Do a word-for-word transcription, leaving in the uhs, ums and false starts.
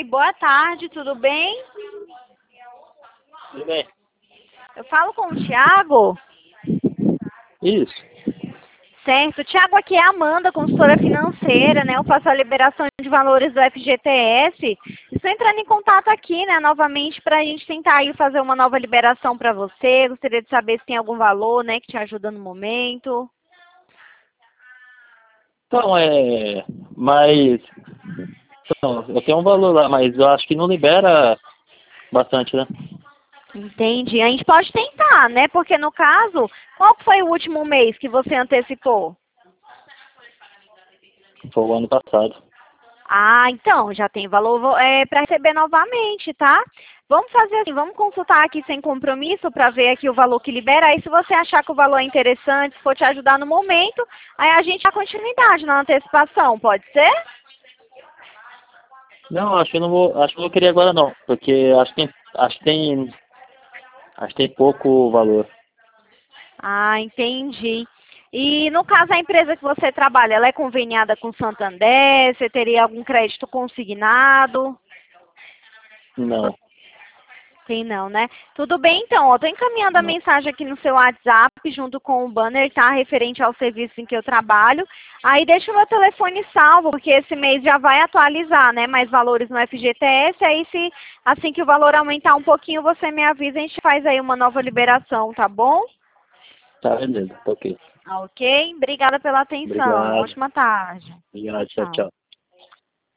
boa tarde, tudo bem? Tudo bem? Eu falo com o Thiago. Isso. Certo. Thiago, aqui é a Amanda, consultora financeira, né? Eu faço a liberação de valores do F G T S. Estou entrando em contato aqui, né, novamente, para a gente tentar aí fazer uma nova liberação para você. Gostaria de saber se tem algum valor, né, que te ajuda no momento. Então, é... Mas... Então, eu tenho um valor lá, mas eu acho que não libera bastante, né? Entendi. A gente pode tentar, né? Porque no caso, qual que foi o último mês que você antecipou? Foi o ano passado. Ah, então, já tem valor é, para receber novamente, tá? Vamos fazer assim, vamos consultar aqui sem compromisso para ver aqui o valor que libera. Aí se você achar que o valor é interessante, se for te ajudar no momento, aí a gente dá continuidade na antecipação, pode ser? Não, acho que eu não vou... Acho que eu não queria agora não, porque acho que tem... Acho que tem... Acho que tem pouco valor. Ah, entendi. E no caso a empresa que você trabalha, ela é conveniada com o Santander? Você teria algum crédito consignado? Não, Tem não, né? Tudo bem, então. Eu tô encaminhando a não. mensagem aqui no seu WhatsApp, junto com o banner, tá? Referente ao serviço em que eu trabalho. Aí deixa o meu telefone salvo, porque esse mês já vai atualizar, né? Mais valores no F G T S. Aí, se assim que o valor aumentar um pouquinho, você me avisa, a gente faz aí uma nova liberação, tá bom? Tá, beleza. Tá ok. Ok? Obrigada pela atenção. Obrigado. Ótima tarde. Obrigado. Tchau, Tchau. tchau.